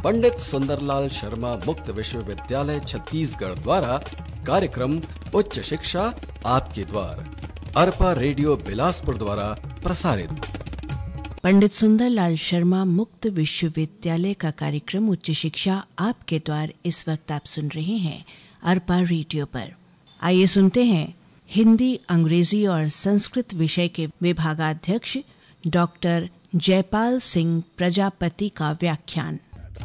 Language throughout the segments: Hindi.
पंडित सुंदरलाल शर्मा मुक्त विश्वविद्यालय छत्तीसगढ़ द्वारा कार्यक्रम उच्च शिक्षा आपके द्वार अरपा रेडियो बिलासपुर द्वारा प्रसारित। पंडित सुंदरलाल शर्मा मुक्त विश्वविद्यालय का कार्यक्रम उच्च शिक्षा आपके द्वार इस वक्त आप सुन रहे हैं अरपा रेडियो पर। आइए सुनते हैं हिंदी, अंग्रेजी और संस्कृत विषय के विभागाध्यक्ष डॉक्टर जयपाल सिंह प्रजापति का व्याख्यान।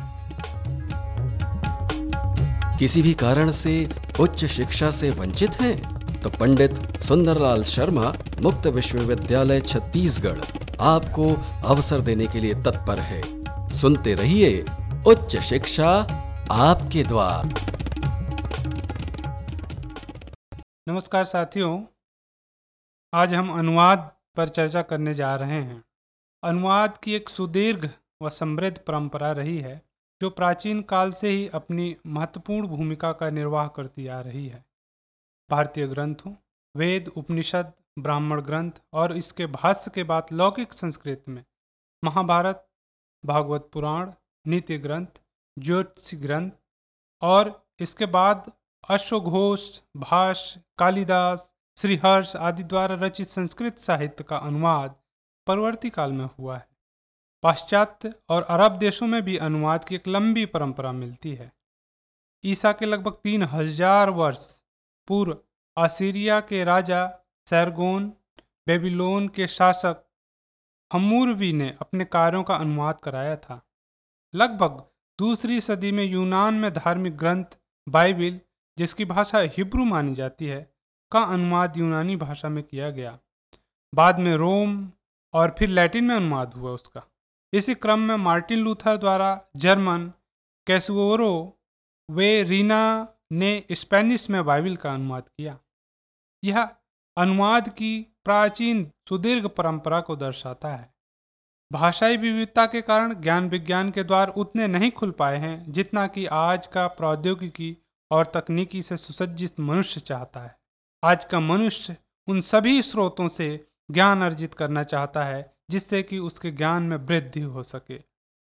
किसी भी कारण से उच्च शिक्षा से वंचित हैं तो पंडित सुंदरलाल शर्मा मुक्त विश्वविद्यालय छत्तीसगढ़ आपको अवसर देने के लिए तत्पर है। सुनते रहिए उच्च शिक्षा आपके द्वार। नमस्कार साथियों, आज हम अनुवाद पर चर्चा करने जा रहे हैं। अनुवाद की एक सुदीर्घ व समृद्ध परंपरा रही है जो प्राचीन काल से ही अपनी महत्वपूर्ण भूमिका का निर्वाह करती आ रही है। भारतीय ग्रंथों, वेद, उपनिषद, ब्राह्मण ग्रंथ और इसके भाष्य के बाद लौकिक संस्कृत में महाभारत, भागवत पुराण, नीति ग्रंथ, ज्योतिषी ग्रंथ और इसके बाद अश्वघोष, भाष्य, कालिदास, श्रीहर्ष आदि द्वारा रचित संस्कृत साहित्य का अनुवाद परवर्ती काल में हुआ है। पाश्चात्य और अरब देशों में भी अनुवाद की एक लंबी परंपरा मिलती है। ईसा के लगभग 3000 वर्ष पूर्व असीरिया के राजा सैरगोन, बेबीलोन के शासक हम्मुरबी ने अपने कार्यों का अनुवाद कराया था। लगभग दूसरी सदी में यूनान में धार्मिक ग्रंथ बाइबिल, जिसकी भाषा हिब्रू मानी जाती है, का अनुवाद यूनानी भाषा में किया गया। बाद में रोम और फिर लैटिन में अनुवाद हुआ उसका। इसी क्रम में मार्टिन लूथर द्वारा जर्मन कैसुओरो वे रीना ने स्पेनिश में बाइबिल का अनुवाद किया। यह अनुवाद की प्राचीन सुदीर्घ परंपरा को दर्शाता है। भाषाई विविधता के कारण ज्ञान विज्ञान के द्वार उतने नहीं खुल पाए हैं जितना कि आज का प्रौद्योगिकी और तकनीकी से सुसज्जित मनुष्य चाहता है। आज का मनुष्य उन सभी स्रोतों से ज्ञान अर्जित करना चाहता है जिससे कि उसके ज्ञान में वृद्धि हो सके।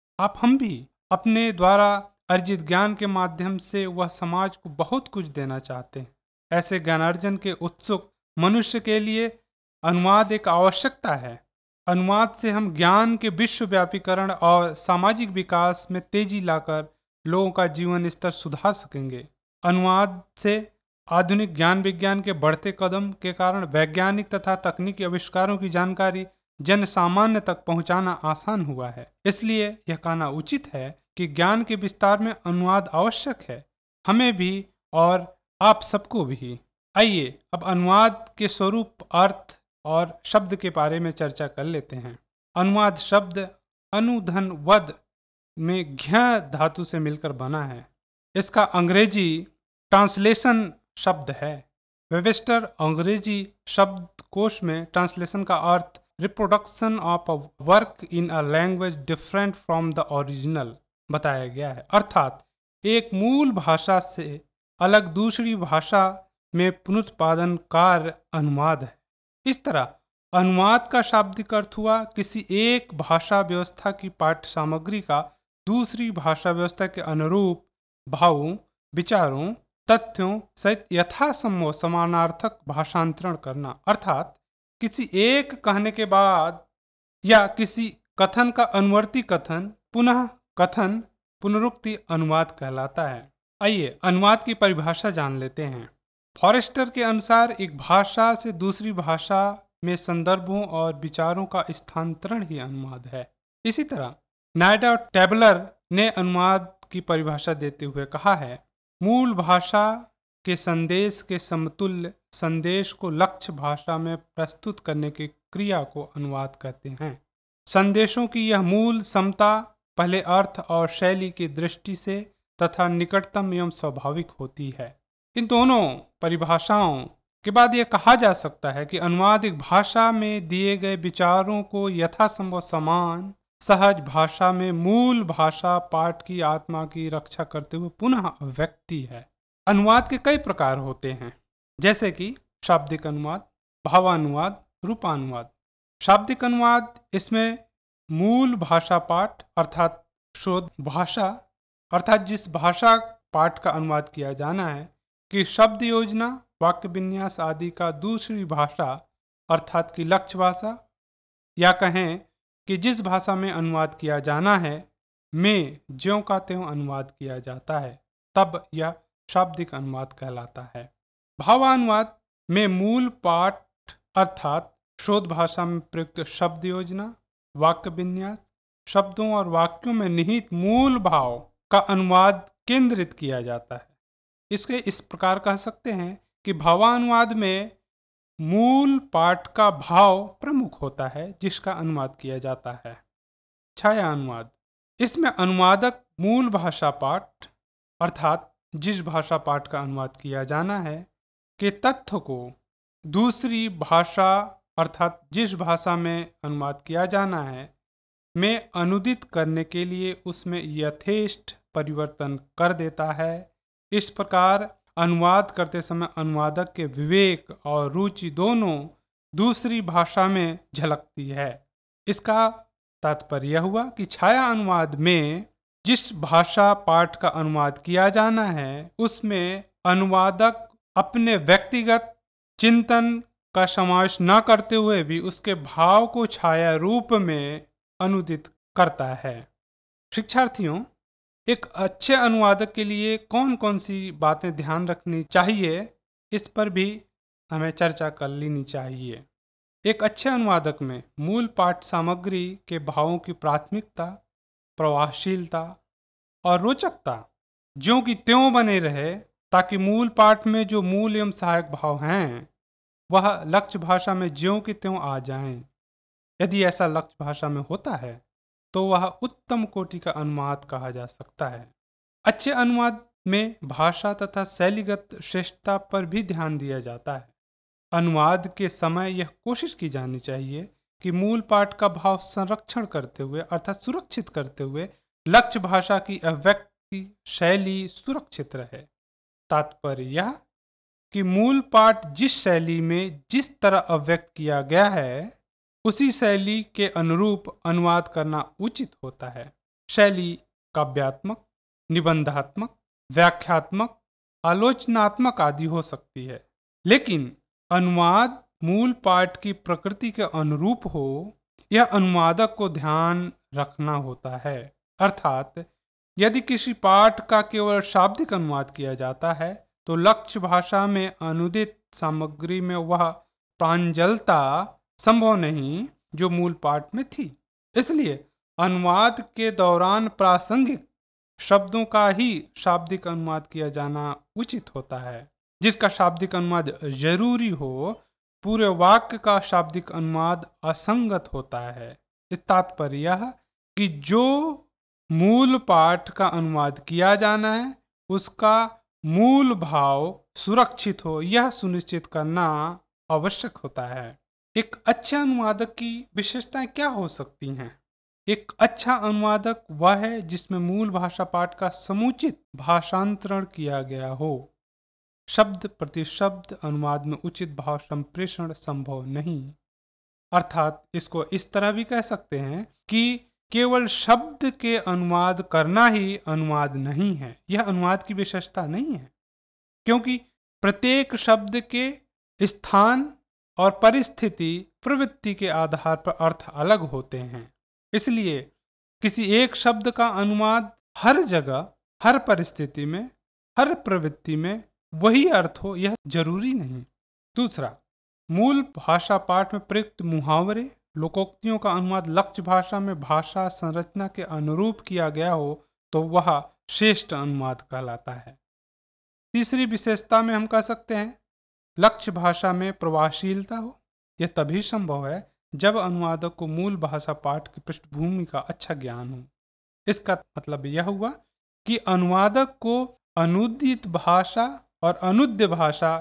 हम भी अपने द्वारा अर्जित ज्ञान के माध्यम से वह समाज को बहुत कुछ देना चाहते हैं। ऐसे ज्ञानार्जन के उत्सुक मनुष्य के लिए अनुवाद एक आवश्यकता है। अनुवाद से हम ज्ञान के विश्वव्यापीकरण और सामाजिक विकास में तेजी लाकर लोगों का जीवन स्तर सुधार सकेंगे। अनुवाद से आधुनिक ज्ञान विज्ञान के बढ़ते कदम के कारण वैज्ञानिक तथा तकनीकी आविष्कारों की जानकारी जन सामान्य तक पहुंचाना आसान हुआ है। इसलिए यह कहना उचित है कि ज्ञान के विस्तार में अनुवाद आवश्यक है, हमें भी और आप सबको भी। आइए अब अनुवाद के स्वरूप, अर्थ और शब्द के बारे में चर्चा कर लेते हैं। अनुवाद शब्द अनुधन वद में घ्य धातु से मिलकर बना है। इसका अंग्रेजी ट्रांसलेशन शब्द है। वेबस्टर अंग्रेजी शब्दकोश में ट्रांसलेशन का अर्थ reproduction of a work in a language different from the original बताया गया है। अर्थात एक मूल भाषा से अलग दूसरी भाषा में पुनरुत्पादन कार्य अनुवाद है। इस तरह अनुवाद का शाब्दिक अर्थ हुआ किसी एक भाषा व्यवस्था की पाठ्य सामग्री का दूसरी भाषा व्यवस्था के अनुरूप भावों, विचारों, तथ्यों सहित यथासंभव समानार्थक भाषांतरण करना। अर्थात किसी एक कहने के बाद या किसी कथन का अनुवर्ती कथन, पुनः कथन, पुनरुक्ति अनुवाद कहलाता है। आइए अनुवाद की परिभाषा जान लेते हैं। फॉरेस्टर के अनुसार एक भाषा से दूसरी भाषा में संदर्भों और विचारों का स्थानांतरण ही अनुवाद है। इसी तरह नायडा टेबलर ने अनुवाद की परिभाषा देते हुए कहा है, मूल भाषा के संदेश के समतुल्य संदेश को लक्ष्य भाषा में प्रस्तुत करने की क्रिया को अनुवाद कहते हैं। संदेशों की यह मूल समता पहले अर्थ और शैली की दृष्टि से तथा निकटतम एवं स्वाभाविक होती है। इन दोनों परिभाषाओं के बाद यह कहा जा सकता है कि अनुवाद एक भाषा में दिए गए विचारों को यथासंभव समान सहज भाषा में मूल भाषा पाठ की आत्मा की रक्षा करते हुए पुनः अभिव्यक्ति है। अनुवाद के कई प्रकार होते हैं, जैसे कि शाब्दिक अनुवाद, भावानुवाद, रूपानुवाद। शाब्दिक अनुवाद, इसमें मूल भाषा पाठ अर्थात शुद्ध भाषा अर्थात जिस भाषा पाठ का अनुवाद किया जाना है कि शब्द योजना, वाक्य विन्यास आदि का दूसरी भाषा अर्थात कि लक्ष्य भाषा, या कहें कि जिस भाषा में अनुवाद किया जाना है में ज्यों का त्यों अनुवाद किया जाता है, तब यह शाब्दिक अनुवाद कहलाता है। भावानुवाद में मूल पाठ अर्थात शोध भाषा में प्रयुक्त शब्द योजना, वाक्य विन्यास, शब्दों और वाक्यों में निहित मूल भाव का अनुवाद केंद्रित किया जाता है। इसके इस प्रकार कह सकते हैं कि भावानुवाद में मूल पाठ का भाव प्रमुख होता है जिसका अनुवाद किया जाता है। छाया अनुवाद, इसमें अनुवादक मूल भाषा पाठ अर्थात जिस भाषा पाठ का अनुवाद किया जाना है के तथ्य को दूसरी भाषा अर्थात जिस भाषा में अनुवाद किया जाना है में अनुदित करने के लिए उसमें यथेष्ट परिवर्तन कर देता है। इस प्रकार अनुवाद करते समय अनुवादक के विवेक और रुचि दोनों दूसरी भाषा में झलकती है। इसका तात्पर्य यह हुआ कि छाया अनुवाद में जिस भाषा पाठ का अनुवाद किया जाना है उसमें अनुवादक अपने व्यक्तिगत चिंतन का समावेश न करते हुए भी उसके भाव को छाया रूप में अनुदित करता है। शिक्षार्थियों, एक अच्छे अनुवादक के लिए कौन कौन सी बातें ध्यान रखनी चाहिए, इस पर भी हमें चर्चा कर लेनी चाहिए। एक अच्छे अनुवादक में मूल पाठ सामग्री के भावों की प्राथमिकता, प्रवाहशीलता और रोचकता ज्यों की त्यों बने रहे, ताकि मूल पाठ में जो मूल एवं सहायक भाव हैं वह लक्ष्य भाषा में ज्यों की त्यों आ जाएं। यदि ऐसा लक्ष्य भाषा में होता है तो वह उत्तम कोटि का अनुवाद कहा जा सकता है। अच्छे अनुवाद में भाषा तथा शैलीगत श्रेष्ठता पर भी ध्यान दिया जाता है। अनुवाद के समय यह कोशिश की जानी चाहिए कि मूल पाठ का भाव संरक्षण करते हुए अर्थात सुरक्षित करते हुए लक्ष्य भाषा की अभिव्यक्ति शैली सुरक्षित रहे। तात्पर्य यह कि मूल पाठ जिस शैली में जिस तरह अभिव्यक्त किया गया है उसी शैली के अनुरूप अनुवाद करना उचित होता है। शैली काव्यात्मक, निबंधात्मक, व्याख्यात्मक, आलोचनात्मक आदि हो सकती है, लेकिन अनुवाद मूल पाठ की प्रकृति के अनुरूप हो, यह अनुवादक को ध्यान रखना होता है। अर्थात यदि किसी पाठ का केवल शाब्दिक अनुवाद किया जाता है तो लक्ष्य भाषा में अनुदित सामग्री में वह प्रांजलता संभव नहीं जो मूल पाठ में थी। इसलिए अनुवाद के दौरान प्रासंगिक शब्दों का ही शाब्दिक अनुवाद किया जाना उचित होता है। जिसका शाब्दिक अनुवाद जरूरी हो, पूरे वाक्य का शाब्दिक अनुवाद असंगत होता है। इस तात्पर्य यह कि जो मूल पाठ का अनुवाद किया जाना है उसका मूल भाव सुरक्षित हो, यह सुनिश्चित करना आवश्यक होता है। एक अच्छे अनुवादक की विशेषताएं क्या हो सकती हैं? एक अच्छा अनुवादक वह है जिसमें मूल भाषा पाठ का समुचित भाषांतरण किया गया हो। शब्द प्रति शब्द अनुवाद में उचित भाव संप्रेषण संभव नहीं। अर्थात इसको इस तरह भी कह सकते हैं कि केवल शब्द के अनुवाद करना ही अनुवाद नहीं है। यह अनुवाद की विशेषता नहीं है, क्योंकि प्रत्येक शब्द के स्थान और परिस्थिति प्रवृत्ति के आधार पर अर्थ अलग होते हैं। इसलिए किसी एक शब्द का अनुवाद हर जगह, हर परिस्थिति में, हर प्रवृत्ति में वही अर्थ हो, यह जरूरी नहीं। दूसरा, मूल भाषा पाठ में प्रयुक्त मुहावरे, लोकोक्तियों का अनुवाद लक्ष्य भाषा में भाषा संरचना के अनुरूप किया गया हो तो वह श्रेष्ठ अनुवाद कहलाता है। तीसरी विशेषता में हम कह सकते हैं लक्ष्य भाषा में प्रवाहशीलता हो। यह तभी संभव है जब अनुवादक को मूल भाषा पाठ की पृष्ठभूमि का अच्छा ज्ञान हो। इसका मतलब यह हुआ कि अनुवादक को अनुदित भाषा और अनुद्य भाषा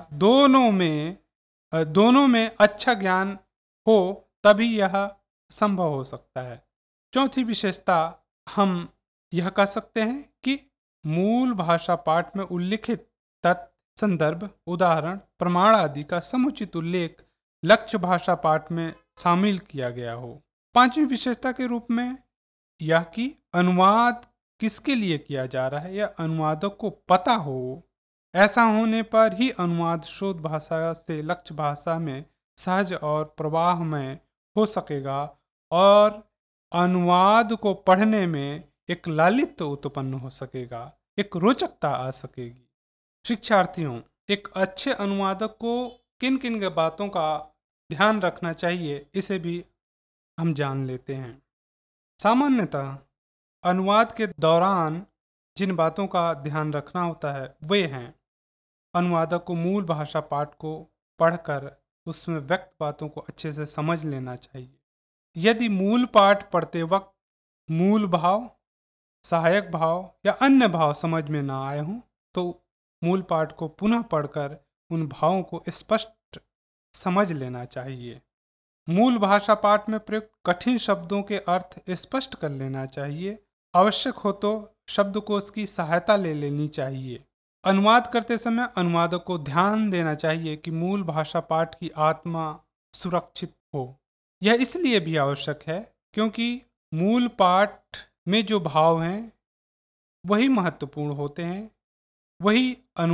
दोनों में अच्छा ज्ञान हो, तभी यह संभव हो सकता है। चौथी विशेषता हम यह कह सकते हैं कि मूल भाषा पाठ में उल्लिखित तथ्य, संदर्भ, उदाहरण, प्रमाण आदि का समुचित उल्लेख लक्ष्य भाषा पाठ में शामिल किया गया हो। पांचवी विशेषता के रूप में यह कि अनुवाद किसके लिए किया जा रहा है यह अनुवादक को पता हो। ऐसा होने पर ही अनुवाद शुद्ध भाषा से लक्ष्य भाषा में सहज और प्रवाह में हो सकेगा और अनुवाद को पढ़ने में एक लालित्य उत्पन्न हो सकेगा, एक रोचकता आ सकेगी। शिक्षार्थियों, एक अच्छे अनुवादक को किन किन बातों का ध्यान रखना चाहिए इसे भी हम जान लेते हैं। सामान्यतः अनुवाद के दौरान जिन बातों का ध्यान रखना होता है वे हैं, अनुवादक को मूल भाषा पाठ को पढ़कर उसमें व्यक्त बातों को अच्छे से समझ लेना चाहिए। यदि मूल पाठ पढ़ते वक्त मूल भाव, सहायक भाव या अन्य भाव समझ में ना आए हों तो मूल पाठ को पुनः पढ़कर उन भावों को स्पष्ट समझ लेना चाहिए। मूल भाषा पाठ में प्रयुक्त कठिन शब्दों के अर्थ स्पष्ट कर लेना चाहिए। आवश्यक हो तो शब्दकोश की सहायता ले लेनी चाहिए। अनुवाद करते समय अनुवादक को ध्यान देना चाहिए कि मूल भाषा पाठ की आत्मा सुरक्षित हो। यह इसलिए भी आवश्यक है क्योंकि मूल पाठ में जो भाव हैं वही महत्वपूर्ण होते हैं, वही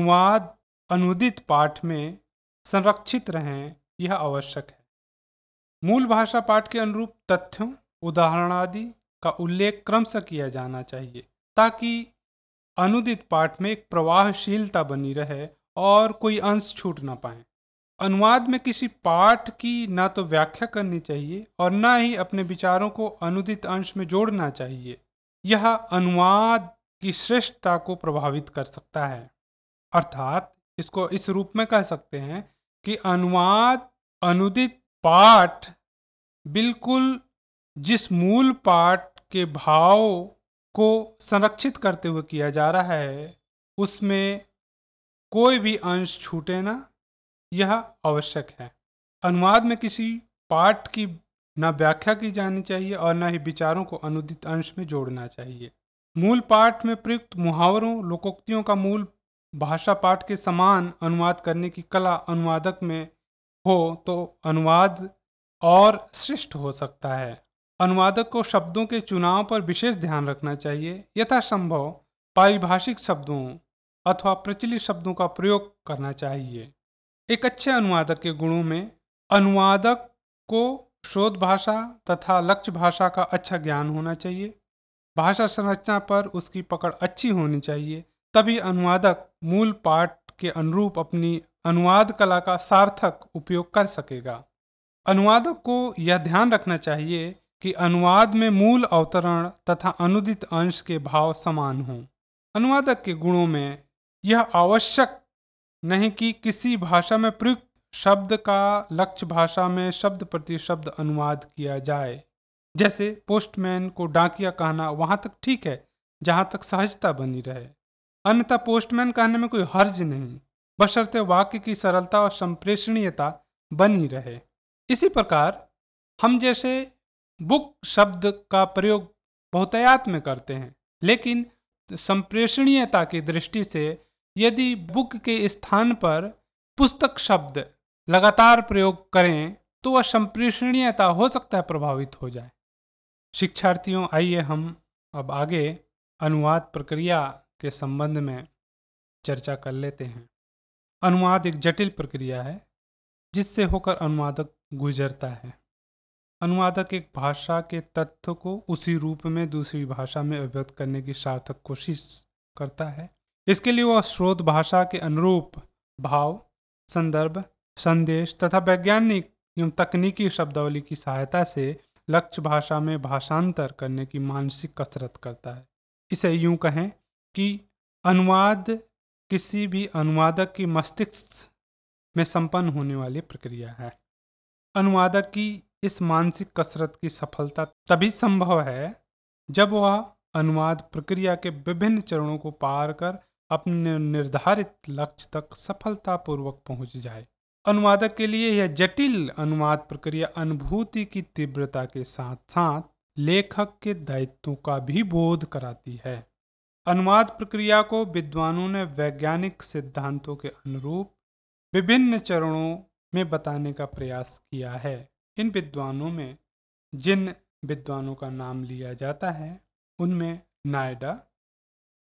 अनुदित पाठ में संरक्षित रहें, यह आवश्यक है। मूल भाषा पाठ के अनुरूप तथ्यों, उदाहरण आदि का उल्लेख क्रमशः किया जाना चाहिए ताकि अनुदित पाठ में एक प्रवाहशीलता बनी रहे और कोई अंश छूट ना पाए। अनुवाद में किसी पाठ की ना तो व्याख्या करनी चाहिए और ना ही अपने विचारों को अनुदित अंश में जोड़ना चाहिए। यह अनुवाद की श्रेष्ठता को प्रभावित कर सकता है। अर्थात इसको इस रूप में कह सकते हैं कि अनुवाद अनुदित पाठ बिल्कुल जिस मूल पाठ के भाव को संरक्षित करते हुए किया जा रहा है उसमें कोई भी अंश छूटे ना, यह आवश्यक है। अनुवाद में किसी पाठ की न व्याख्या की जानी चाहिए और न ही विचारों को अनुदित अंश में जोड़ना चाहिए। मूल पाठ में प्रयुक्त मुहावरों, लोकोक्तियों का मूल भाषा पाठ के समान अनुवाद करने की कला अनुवादक में हो तो अनुवाद और श्रेष्ठ हो सकता है। अनुवादक को शब्दों के चुनाव पर विशेष ध्यान रखना चाहिए। यथासंभव पारिभाषिक शब्दों अथवा प्रचलित शब्दों का प्रयोग करना चाहिए। एक अच्छे अनुवादक के गुणों में अनुवादक को शोध भाषा तथा लक्ष्य भाषा का अच्छा ज्ञान होना चाहिए। भाषा संरचना पर उसकी पकड़ अच्छी होनी चाहिए, तभी अनुवादक मूल पाठ के अनुरूप अपनी अनुवाद कला का सार्थक उपयोग कर सकेगा। अनुवादक को यह ध्यान रखना चाहिए कि अनुवाद में मूल अवतरण तथा अनुदित अंश के भाव समान हों। अनुवादक के गुणों में यह आवश्यक नहीं कि किसी भाषा में प्रयुक्त शब्द का लक्ष्य भाषा में शब्द प्रति शब्द अनुवाद किया जाए। जैसे पोस्टमैन को डाकिया कहना वहाँ तक ठीक है जहाँ तक सहजता बनी रहे, अन्यथा पोस्टमैन कहने में कोई हर्ज नहीं, बशर्ते वाक्य की सरलता और संप्रेषणीयता बनी रहे। इसी प्रकार हम जैसे बुक शब्द का प्रयोग बहुतायत में करते हैं, लेकिन संप्रेषणीयता की दृष्टि से यदि बुक के स्थान पर पुस्तक शब्द लगातार प्रयोग करें तो वह संप्रेषणीयता हो सकता है प्रभावित हो जाए। शिक्षार्थियों, आइए हम अब आगे अनुवाद प्रक्रिया के संबंध में चर्चा कर लेते हैं। अनुवाद एक जटिल प्रक्रिया है जिससे होकर अनुवादक गुजरता है। अनुवादक एक भाषा के तत्व को उसी रूप में दूसरी भाषा में अभिव्यक्त करने की सार्थक कोशिश करता है। इसके लिए वह स्रोत भाषा के अनुरूप भाव, संदर्भ, संदेश तथा वैज्ञानिक एवं तकनीकी शब्दावली की सहायता से लक्ष्य भाषा में भाषांतर करने की मानसिक कसरत करता है। इसे यूं कहें कि अनुवाद किसी भी अनुवादक की मस्तिष्क में संपन्न होने वाली प्रक्रिया है। अनुवादक की इस मानसिक कसरत की सफलता तभी संभव है जब वह अनुवाद प्रक्रिया के विभिन्न चरणों को पार कर अपने निर्धारित लक्ष्य तक सफलतापूर्वक पहुंच जाए। अनुवादक के लिए यह जटिल अनुवाद प्रक्रिया अनुभूति की तीव्रता के साथ साथ लेखक के दायित्वों का भी बोध कराती है। अनुवाद प्रक्रिया को विद्वानों ने वैज्ञानिक सिद्धांतों के अनुरूप विभिन्न चरणों में बताने का प्रयास किया है। इन विद्वानों में जिन विद्वानों का नाम लिया जाता है उनमें नायडा,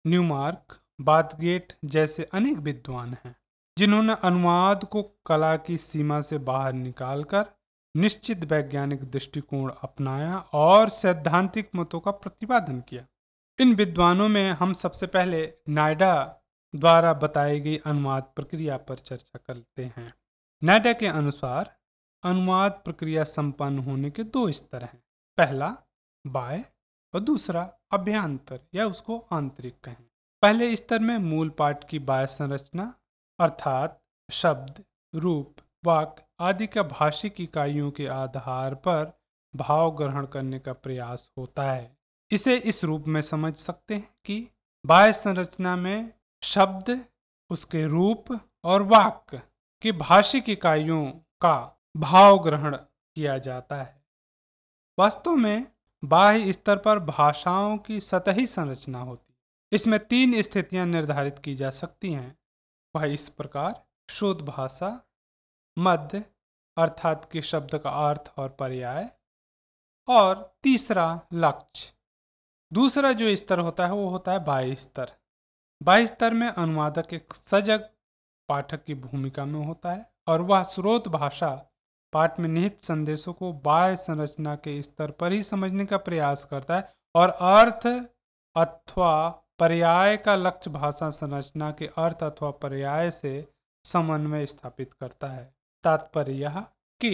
न्यूमार्क, बाथगेट जैसे अनेक विद्वान हैं जिन्होंने अनुवाद को कला की सीमा से बाहर निकालकर निश्चित वैज्ञानिक दृष्टिकोण अपनाया और सैद्धांतिक मतों का प्रतिपादन किया। इन विद्वानों में हम सबसे पहले नायडा द्वारा बताई गई अनुवाद प्रक्रिया पर चर्चा करते हैं। नायडा के अनुसार अनुवाद प्रक्रिया संपन्न होने के 2 स्तर हैं। पहला बाह्य और दूसरा अभ्यंतर या उसको आंतरिक कहें। पहले स्तर में मूल पाठ की बाह्य संरचना अर्थात शब्द, रूप, वाक्य आदि का भाषिक इकाइयों के आधार पर भाव ग्रहण करने का प्रयास होता है। इसे इस रूप में समझ सकते हैं कि बाह्य संरचना में शब्द, उसके रूप और वाक्य की भाषिक इकाइयों का भाव ग्रहण किया जाता है। वास्तव में बाह्य स्तर पर भाषाओं की सतही संरचना होती है। इसमें 3 स्थितियां निर्धारित की जा सकती हैं। वह इस प्रकार: शुद्ध भाषा, मध्य अर्थात कि शब्द का अर्थ और पर्याय, और तीसरा लक्ष्य। दूसरा जो स्तर होता है वो होता है बाह्य स्तर। बाह्य स्तर में अनुवादक एक सजग पाठक की भूमिका में होता है और वह स्रोत भाषा पाठ में निहित संदेशों को बाह्य संरचना के स्तर पर ही समझने का प्रयास करता है और अर्थ अथवा पर्याय का लक्ष्य भाषा संरचना के अर्थ अथवा पर्याय से समन्वय स्थापित करता है। तात्पर्य यह कि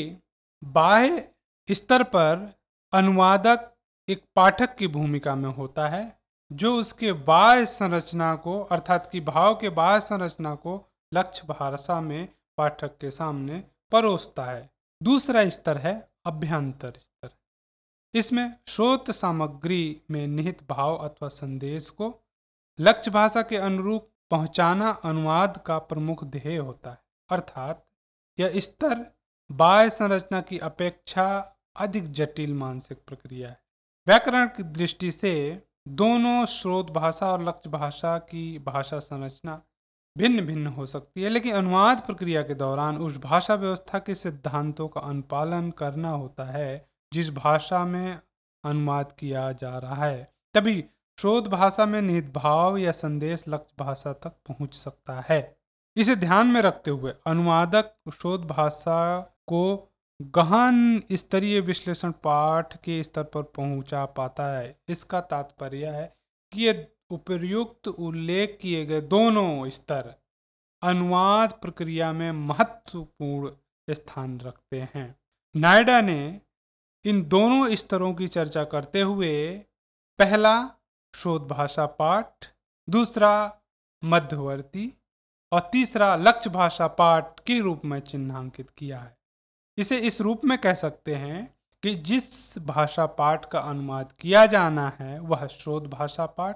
बाह्य स्तर पर अनुवादक एक पाठक की भूमिका में होता है जो उसके बाह्य संरचना को अर्थात कि भाव के बाह्य संरचना को लक्ष्य भाषा में पाठक के सामने परोसता है। दूसरा स्तर है अभ्यंतर स्तर। इसमें स्रोत सामग्री में निहित भाव अथवा संदेश को लक्ष्य भाषा के अनुरूप पहुंचाना अनुवाद का प्रमुख ध्येय होता है। अर्थात यह स्तर बाह्य संरचना की अपेक्षा अधिक जटिल मानसिक प्रक्रिया है। व्याकरण की दृष्टि से दोनों स्रोत भाषा और लक्ष्य भाषा की भाषा संरचना भिन्न भिन्न हो सकती है, लेकिन अनुवाद प्रक्रिया के दौरान उस भाषा व्यवस्था के सिद्धांतों का अनुपालन करना होता है जिस भाषा में अनुवाद किया जा रहा है। तभी स्रोत भाषा में निहित भाव या संदेश लक्ष्य भाषा तक पहुंच सकता है। इसे ध्यान में रखते हुए अनुवादक स्रोत भाषा को गहन स्तरीय विश्लेषण पाठ के स्तर पर पहुंचा पाता है। इसका तात्पर्य है कि ये उपर्युक्त उल्लेख किए गए दोनों स्तर अनुवाद प्रक्रिया में महत्वपूर्ण स्थान रखते हैं। नायडा ने इन दोनों स्तरों की चर्चा करते हुए पहला स्रोत भाषा पाठ, दूसरा मध्यवर्ती और तीसरा लक्ष्य भाषा पाठ के रूप में चिन्हांकित किया है। इसे इस रूप में कह सकते हैं कि जिस भाषा पाठ का अनुवाद किया जाना है वह स्रोत भाषा पाठ,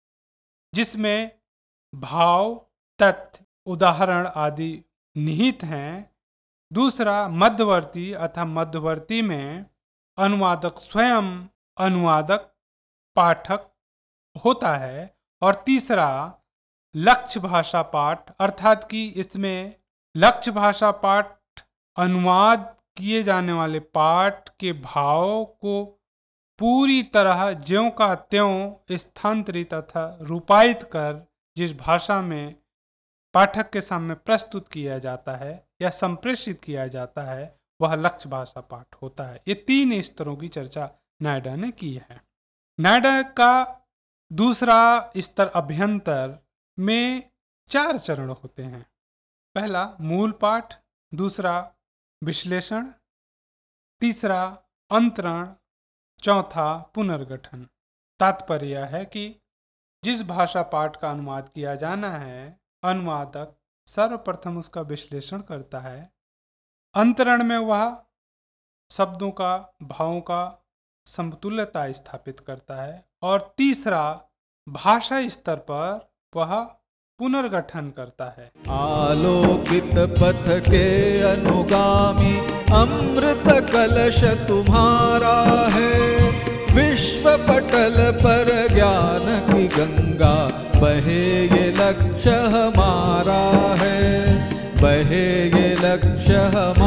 जिसमें भाव, तथ्य, उदाहरण आदि निहित हैं। दूसरा मध्यवर्ती अथवा मध्यवर्ती में अनुवादक स्वयं अनुवादक पाठक होता है। और तीसरा लक्ष्य भाषा पाठ अर्थात कि इसमें लक्ष्य भाषा पाठ अनुवाद किए जाने वाले पाठ के भाव को पूरी तरह ज्यों का त्यों स्थानांतरित तथा रूपायित कर जिस भाषा में पाठक के सामने प्रस्तुत किया जाता है या संप्रेषित किया जाता है वह लक्ष्य भाषा पाठ होता है। ये 3 स्तरों की चर्चा नायडा ने की है। नायडा का दूसरा स्तर अभ्यंतर में 4 चरण होते हैं। पहला मूल पाठ, दूसरा विश्लेषण, तीसरा अंतरण, चौथा पुनर्गठन। तात्पर्य है कि जिस भाषा पाठ का अनुवाद किया जाना है अनुवादक सर्वप्रथम उसका विश्लेषण करता है। अंतरण में वह शब्दों का भावों का समतुल्यता स्थापित करता है और तीसरा भाषा स्तर पर वह पुनर्गठन करता है। आलोकित पथ के अनुगामी अमृत कलश तुम्हारा है, विश्व पटल पर ज्ञान की गंगा बहे ये लक्ष्य हमारा है, बहे ये लक्ष्य